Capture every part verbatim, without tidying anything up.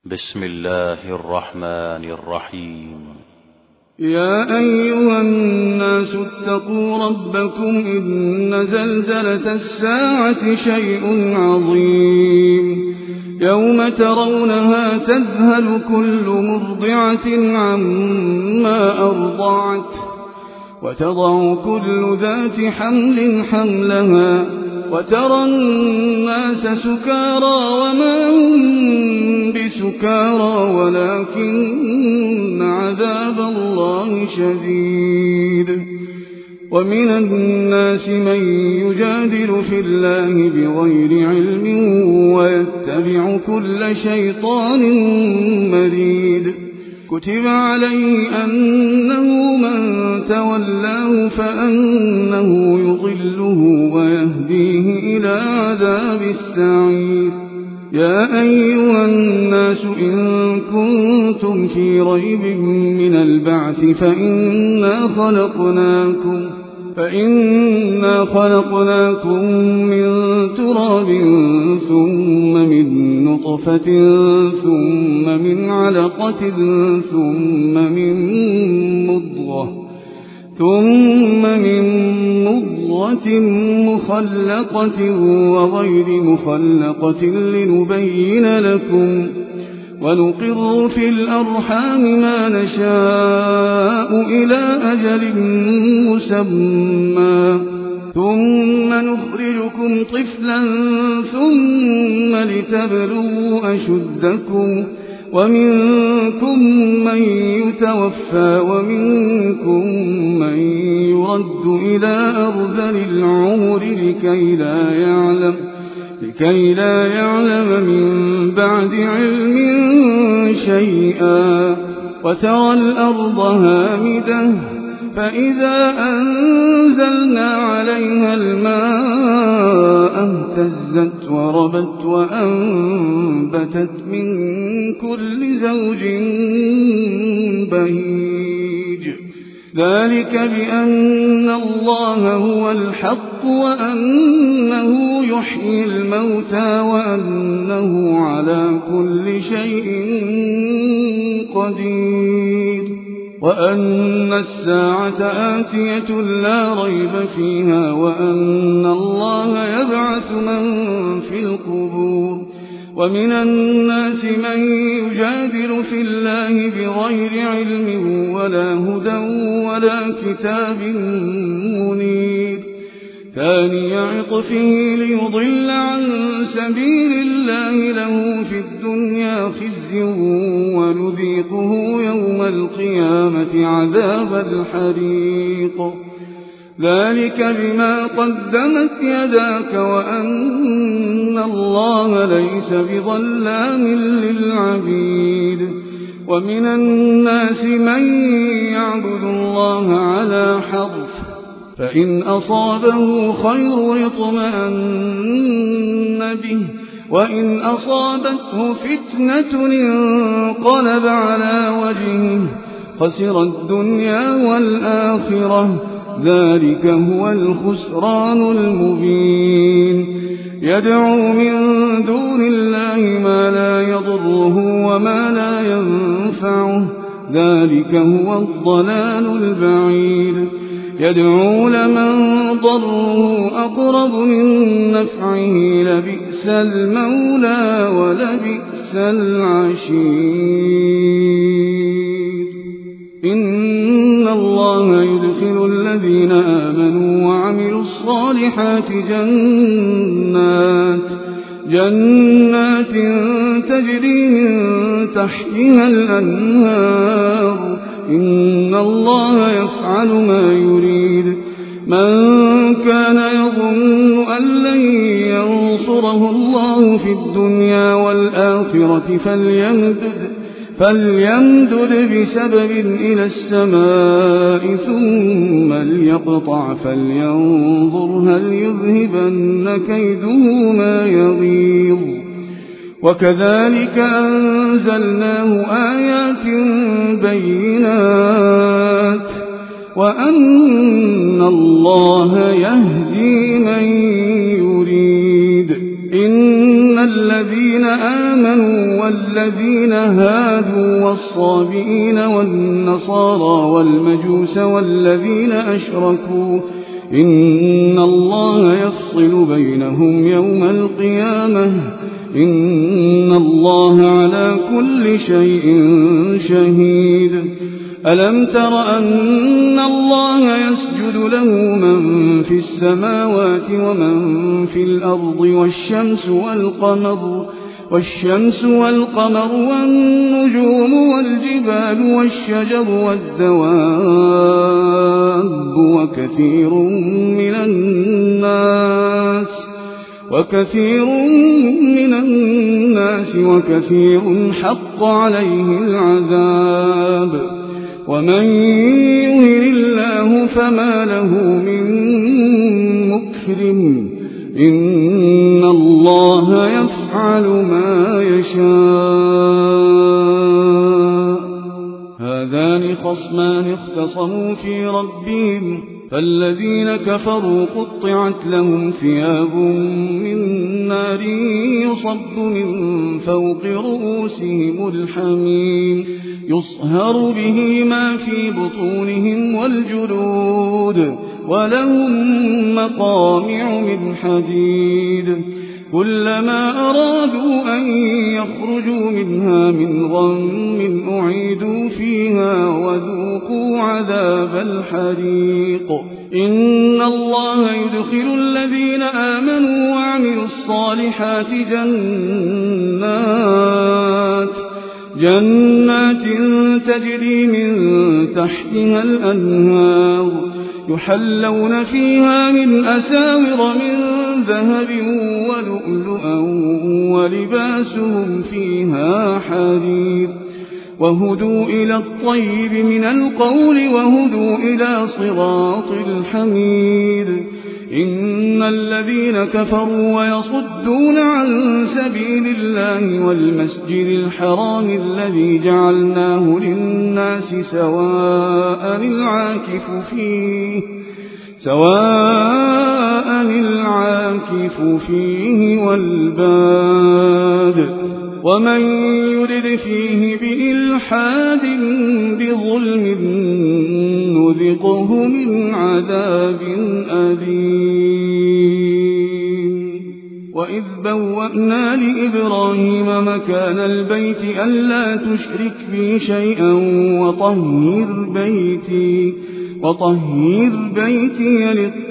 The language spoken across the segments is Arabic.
بسم الله الرحمن الرحيم. يا أيها الناس اتقوا ربكم إن زلزلة الساعة شيء عظيم يوم ترونها تذهل كل مرضعة عما أرضعت وتضع كل ذات حمل حملها وترى الناس سكارى وما هم بسكارى ولكن عذاب الله شديد. ومن الناس من يجادل في الله بغير علم ويتبع كل شيطان مريد. كتب عليه أنه من تولاه فأنه يضله ويهديه إلى عذاب السعير. يا أيها الناس إن كنتم في ريب من البعث فإنا خلقناكم فإنا خلقناكم من تراب ثم من نطفة ثم من علقة ثم من مضغة ثم من مضغة مخلقة وغير مخلقة لنبين لكم ونقر في الأرحام ما نشاء إلى أجل مسمى ثم نخرجكم طفلا ثم لتبلغوا أشدكم ومنكم من يتوفى ومنكم من يرد إلى أرذل العمر لكي لا يعلم لكي لا يعلم من بعد علم شيئا. وترى الأرض هامدة فإذا أنزلنا عليها الماء اهتزت وربت وأنبتت من كل زوج بهيج. ذلك بأن الله هو الحق وأنه يحيي الموتى وأنه على كل شيء قدير وأن الساعة آتية لا ريب فيها وأن الله يبعث من في القبور. ومن الناس من يجادل في الله بغير علم ولا هدى ولا كتاب منير. ثاني عطفه ليضل عن سبيل الله له في الدنيا خزي ونذيقه يوم القيامة عذاب الحريق. ذلك بما قدمت يداك وأن الله ليس بظلام للعبيد. ومن الناس من يعبد الله على حرف فإن أصابه خير اطمأن به وإن أصابته فتنة انقلب على وجهه خسر الدنيا والآخرة. ذلك هو الخسران المبين. يدعو من دون الله ما لا يضره وما لا ينفعه. ذلك هو الضلال البعيد. يدعو لمن ضره أقرب من نفعه لبئس المولى ولبئس العشير. إن الله يدخل الذين آمنوا وعملوا الصالحات جنات جنات تجري من تحتها الأنهار. إن الله يفعل ما يريد. من كان يظن أن لن ينصره الله في الدنيا والآخرة فليمدد فليمدد بسبب إلى السماء ثم ليقطع فلينظر هل يذهبن كيده ما يغيظ. وكذلك أنزلناه آيات بينات وأن الله يهدي من يريد. إن الذين آمنوا والذين هادوا والصابئين والنصارى والمجوس والذين أشركوا إن الله يفصل بينهم يوم القيامة إن الله على كل شيء شهيد. ألم تر أن الله يسجد له من في السماوات ومن في الأرض والشمس والقمر والشمس والقمر والنجوم والجبال والشجر والدواب وكثير من الناس وكثير من الناس وكثير حق عليه العذاب ومن يهن الله فما له من مكرم إن الله يفعل ما يشاء. هذان خصمان اختصموا في ربهم فالذين كفروا قطعت لهم ثياب من نار يصب من فوق رؤوسهم الحميم يصهر به ما في بطونهم والجلود ولهم مقامع من حديد كلما أرادوا أن يخرجوا منها من غم أعيدوا فيها وذوقوا عذاب الحريق. إن الله يدخل الذين آمنوا وعملوا الصالحات جنات جنات تجري من تحتها الأنهار يحلون فيها من أساور من ذهب ولؤلؤا ولباسهم فيها حرير وهدوا إلى الطيب من القول وهدوا إلى صراط الحميد. إن الذين كفروا ويصدون عن سبيل الله والمسجد الحرام الذي جعلناه للناس سواء العاكف فيه سواء العاكف فيه والباد ومن يرد فيه بإلحاد بظلم نذقه من عذاب أليم. وإذ بوأنا لإبراهيم مكان البيت ألا تشرك بي شيئا وطهر بيتي وطهر بيتي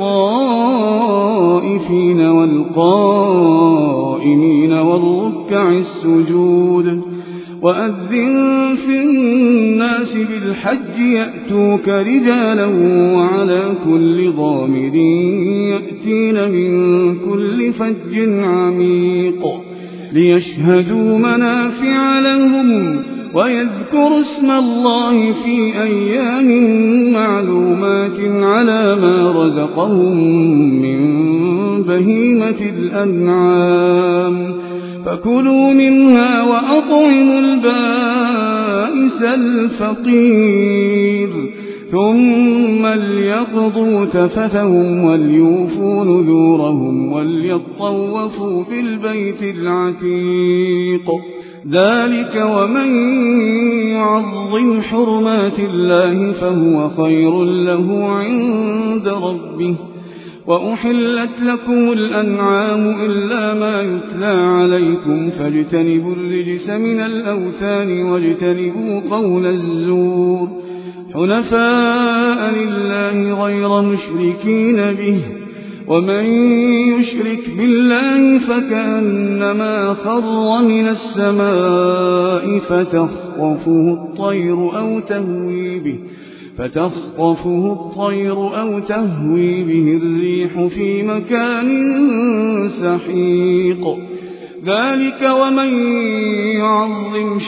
للطائفين والقائمين والركع السجود وأذن في الناس بالحج يأتوك رجالا وعلى كل ضامر يأتين من كل فج عميق ليشهدوا منافع لهم ويذكروا اسم الله في أيام معلومات على ما رزقهم من بهيمة الأنعام فكلوا منها وأطعموا البائس الفقير ثم ليقضوا تفثهم وليوفوا نذورهم وليطوفوا بالبيت العتيق. ذلك ومن يعظم حرمات الله فهو خير له عند ربه. وأحلت لكم الأنعام إلا ما يتلى عليكم فاجتنبوا الرجس من الأوثان واجتنبوا قول الزور حنفاء لله غير مشركين به ومن يشرك بالله فكأنما خر من السماء فتخطفه الطير أو تهوي به فتخطفه الطير أو تهوي به الريح في مكان سحيق. ذلك ومن يعظم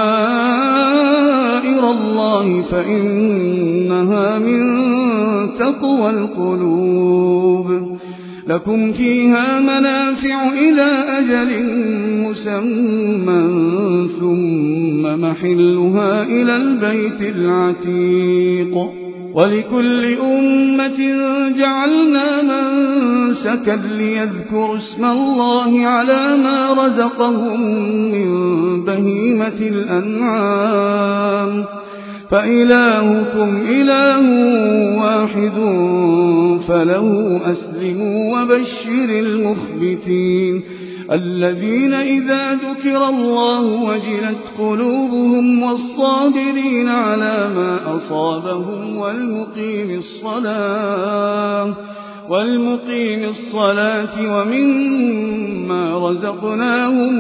شعائر الله فإنها من تقوى القلوب. لكم فيها منافع إلى أجل مسمى ثم محلها إلى البيت العتيق. ولكل أمة جعلنا منسكا ليذكروا اسم الله على ما رزقهم من بهيمة الأنعام فإلهكم إله واحد فله أسلموا وبشر المخبتين الذين إذا ذكر الله وجلت قلوبهم والصابرين على ما أصابهم والمقيم الصلاة والمقيم الصلاة ومما رزقناهم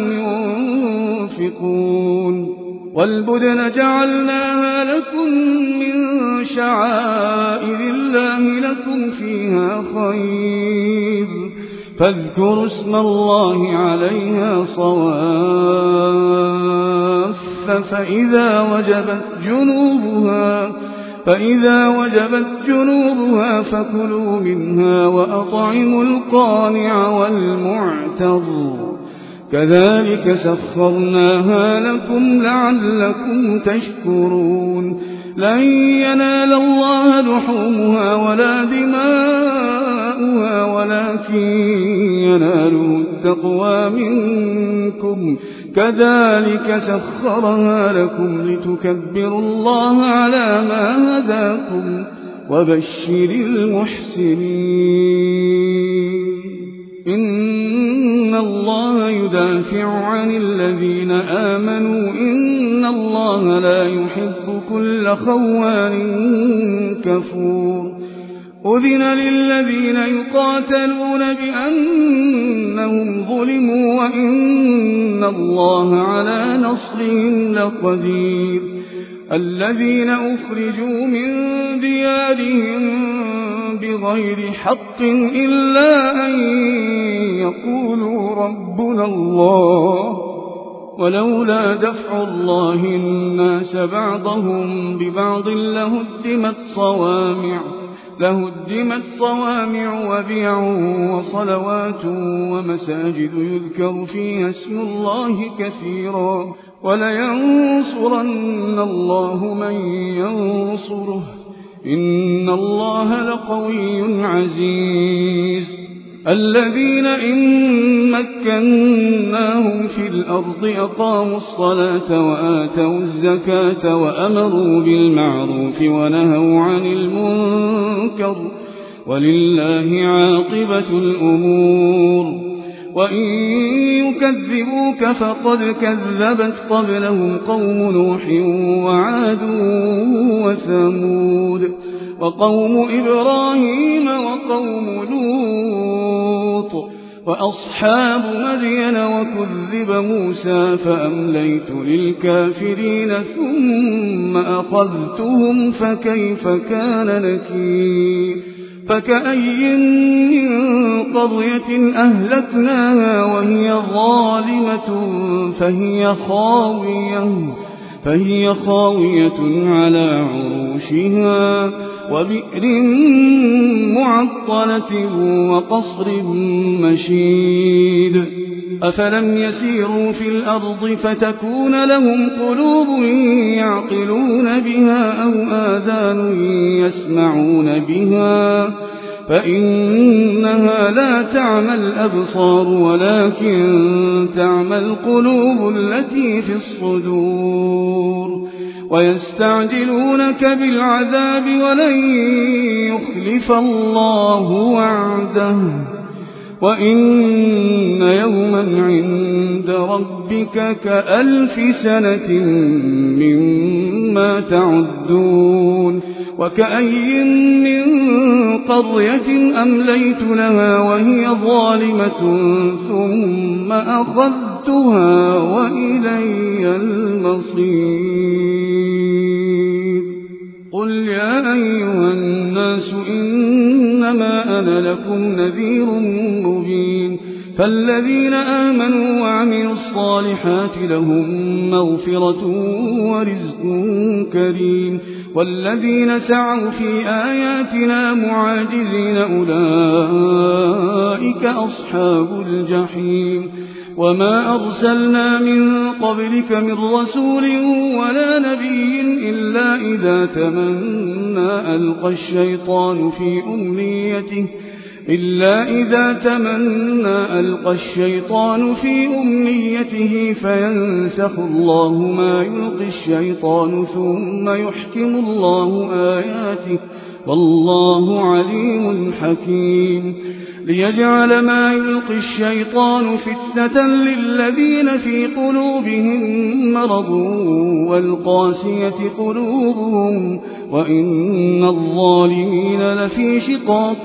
ينفقون والبدن جعلناها لكم من شعائر الله لكم فيها خير فاذكروا اسم الله عليها صواف فإذا وجبت جنوبها فإذا وجبت جنوبها فكلوا منها وأطعموا القانع والمعتر كذلك سخرناها لكم لعلكم تشكرون لن ينال الله لحومها ولا دماؤها ولكن يناله التقوى منكم كذلك سخرها لكم لتكبروا الله على ما هداكم وبشر المحسنين إن الله يدافع عن الذين آمنوا إن الله لا يحب كل خوان كفور أذن للذين يقاتلون بأنهم ظلموا وإن الله على نصرهم لقدير الذين أخرجوا من ديارهم بغير حق إلا أن يقولوا ربنا الله ولولا دفع الله الناس بعضهم ببعض لهدمت صوامع لهدمت صوامع وبيع وصلوات ومساجد يذكر فيها اسم الله كثيرا ولينصرن الله من ينصره إن الله لقوي عزيز الذين إن مكناهم في الأرض أقاموا الصلاة وآتوا الزكاة وأمروا بالمعروف ونهوا عن المنكر ولله عاقبة الأمور وإن يكذبوك فقد كذبت قبلهم قوم نوح وعاد وثمود وقوم إبراهيم وقوم لوط وأصحاب مدين وكذب موسى فأمليت للكافرين ثم أخذتهم فكيف كان نكير فكأي من قرية أهلكناها وهي ظالمة فهي خاوية فهي خاوية على عروشها وبئر معطلة وقصر مشيد أفلم يسيروا في الأرض فتكون لهم قلوب يعقلون بها أو آذان يسمعون بها فإنها لا تعمى الأبصار ولكن تعمى القلوب التي في الصدور ويستعجلونك بالعذاب ولن يخلف الله وعده وإن يوما عند ربك كألف سنة مما تعدون وكأي من قرية أمليت لها وهي ظالمة ثم أخذتها وإلي المصير قل يا أيها الناس إنما أنا لكم نذير مبين فالذين آمنوا وعملوا الصالحات لهم مغفرة ورزق كريم والذين سعوا في آياتنا معاجزين أولئك أصحاب الجحيم وما أرسلنا من قبلك من رسول ولا نبي إلا إذا تمنى ألقى الشيطان في أمنيته إلا إذا تمنى ألقى الشيطان في أمنيته فينسخ الله ما يلقي الشيطان ثم يحكم الله آياته والله عليم حكيم ليجعل ما يلقي الشيطان فتنة للذين في قلوبهم مرض والقاسية قلوبهم وإن الظالمين لفي شقاق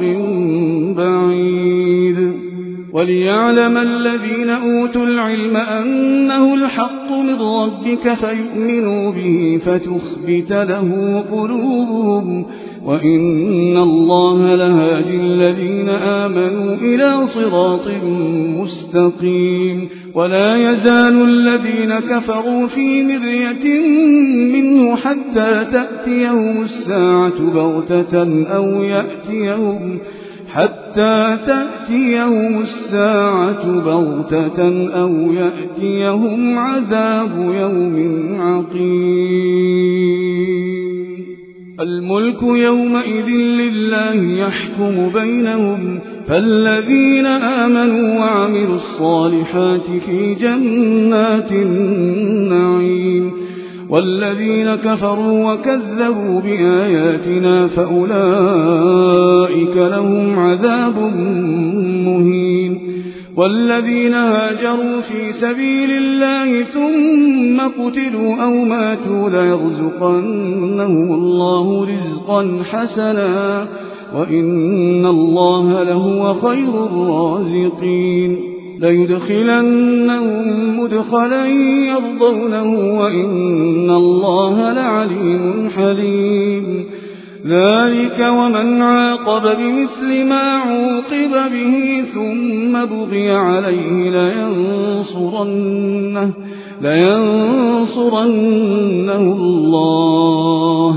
بعيد وليعلم الذين أوتوا العلم أنه الحق من ربك فيؤمنوا به فتخبت له قلوبهم وإن الله لهادي الذين آمنوا إلى صراط مستقيم ولا يزال الذين كفروا في مرية منه حتى تأتيهم الساعة بغتة أو يأتيهم حتى تأتيهم الساعة بغتة أو يأتيهم عذاب يوم عقيم الملك يومئذ لله يحكم بينهم فالذين آمنوا وعملوا الصالحات في جنات النعيم والذين كفروا وكذبوا بآياتنا فأولئك لهم عذاب مهين والذين هاجروا في سبيل الله ثم قتلوا أو ماتوا ليرزقنهم الله رزقا حسنا وإن الله لهو خير الرازقين ليدخلنهم مدخلا يرضونه وإن الله لعليم حليم ذلك ومن عاقب بمثل ما عوقب به ثم بغي عليه لينصرنه, لينصرنه الله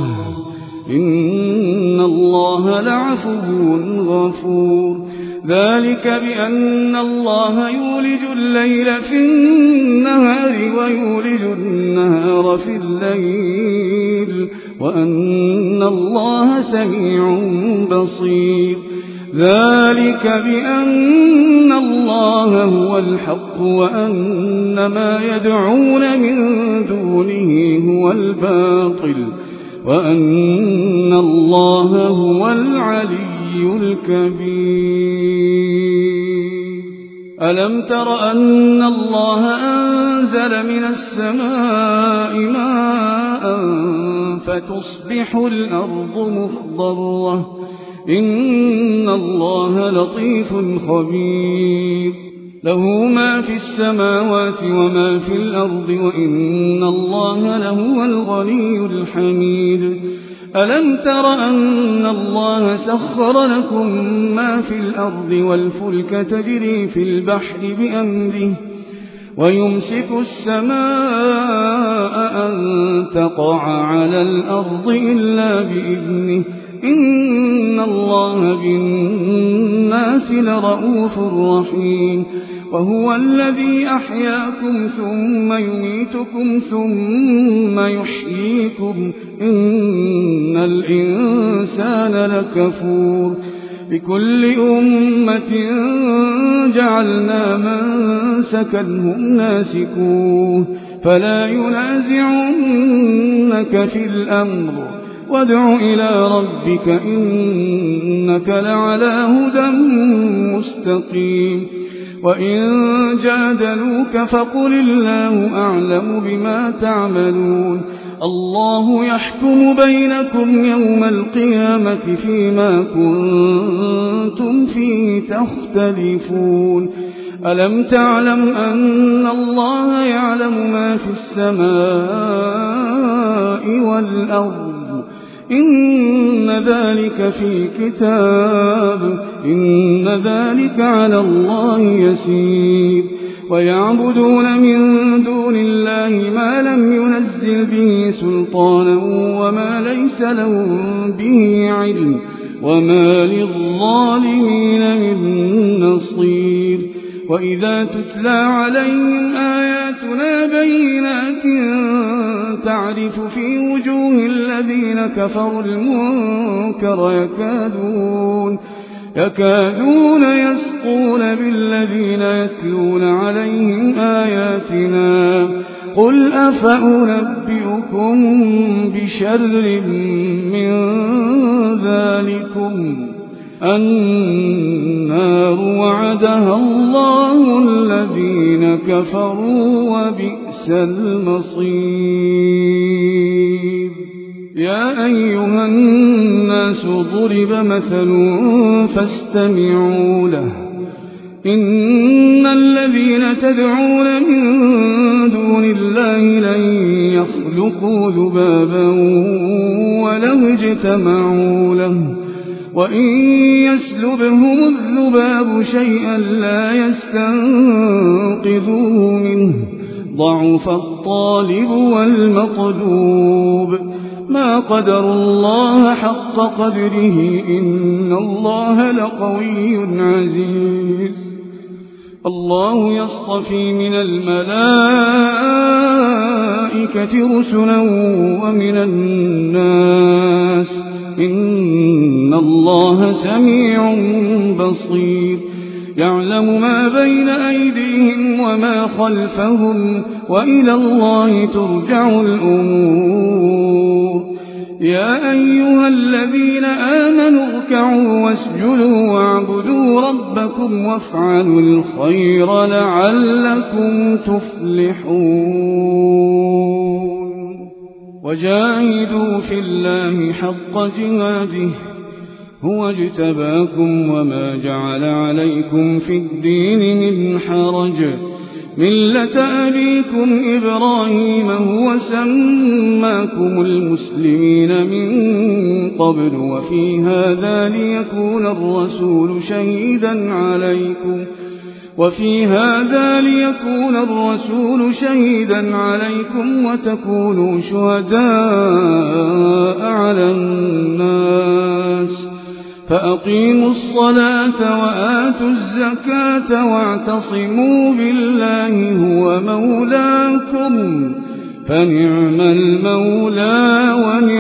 إن الله لعفو غفور ذلك بأن الله يولج الليل في النهار ويولج النهار في الليل وأن الله سميع بصير ذلك بأن الله هو الحق وأن ما يدعون من دونه هو الباطل وأن الله هو العلي الكبير ألم تر أن الله أنزل من السماء ماء فتصبح الأرض مخضرة إن الله لطيف خبير له ما في السماوات وما في الأرض وإن الله لهو الغني الحميد ألم تر أن الله سخر لكم ما في الأرض والفلك تجري في البحر بأمره ويمسك السماء أن تقع على الأرض إلا بإذنه إن الله بالناس لرؤوف رحيم وهو الذي أحياكم ثم يميتكم ثم يحييكم إن الإنسان لكفور بكل أمة جعلنا منسكا هم ناسكوه فلا ينازعنك في الأمر وادع إلى ربك إنك لعلى هدى مستقيم وإن جادلوك فقل الله أعلم بما تعملون الله يحكم بينكم يوم القيامة فيما كنتم فيه تختلفون ألم تعلم أن الله يعلم ما في السماء والأرض إن ذلك في كتاب إن ذلك على الله يسير ويعبدون من دون الله ما لم ينزل به سلطانا وما ليس لهم به علم وما للظالمين من نصير وإذا تتلى عليهم آياتنا بينات تعرف في وجوه الذين كفروا المنكر يكادون يكادون يسقون بالذين يتلون عليهم آياتنا قل أفأنبئكم بشر من ذلكم النار وعدها الله الذين كفروا وبئس المصير يا أيها الناس ضرب مثل فاستمعوا له إن الذين تدعون من دون الله لن يخلقوا ذبابا ولو اجتمعوا له وإن يسلبهم الذباب شيئا لا يستنقذوه منه ضعف الطالب والمطلوب ما قدروا الله حق قدره إن الله لقوي عزيز الله يصطفي من الملائكة رسلا ومن الناس إن الله سميع بصير يعلم ما بين أيديهم وما خلفهم وإلى الله ترجع الأمور يا أيها الذين آمنوا اركعوا واسجدوا واعبدوا ربكم وافعلوا الخير لعلكم تفلحون وجاهدوا في الله حق جهاده هو اجتباكم وما جعل عليكم في الدين من حرج ملة أبيكم إبراهيم هو سماكم المسلمين من قبل وفي هذا ليكون الرسول شهيدا عليكم وفي هذا ليكون الرسول شهيدا عليكم وتكونوا شهداء على الناس فأقيموا الصلاة وآتوا الزكاة واعتصموا بالله هو مولاكم فنعم المولى ونعم